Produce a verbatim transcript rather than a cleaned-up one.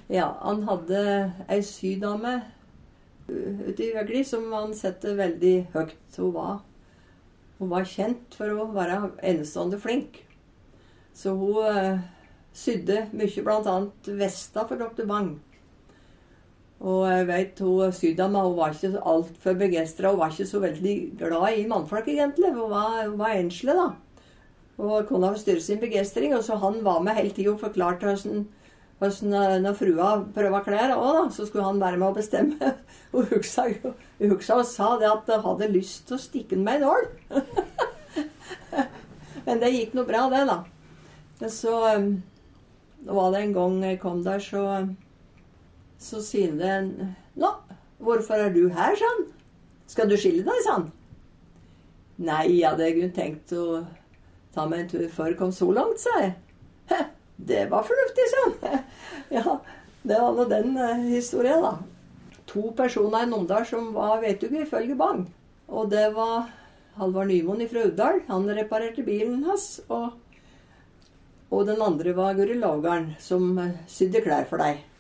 Ja, han hadde ei sydame ute i Vegli som han sette veldig høyt. Hun var, hun var kjent for å være enestående flink. Så hun uh, sydde mye, blant annet vesta for doktor Bang. Og jeg vet, hun sydama, hun var ikke alt for begeistret. Hun var ikke så veldig glad i mannfolk egentlig. Hun var, hun var enslig da. Og kunne styre sin begeistring, og så han var med hele tiden og forklarte hvordan, hvordan når frua prøvde klær også da, så skulle han være med å bestemme. Hun huksa, hun huksa og sa det at hun hadde lyst til å stikke den med en nål. Men det gikk noe bra det da. Så da var det en gang jeg kom der, så, så sier det en, nå, hvorfor er du her, sånn? Skal du skille deg, sånn? Nei, jeg hadde jeg tenkt å ta meg en tur før jeg kom så langt, sa jeg. Det var fornuftig, sånn. Ja, det var noe den uh, historien da. To personer i Numedal som var, vet du ikke, ifølge Bang. Og det var Halvard Nymoen fra Uddal. Han reparerte bilen hans. Og, og den andre var Guri Lovgarn, som uh, sydde klær for deg.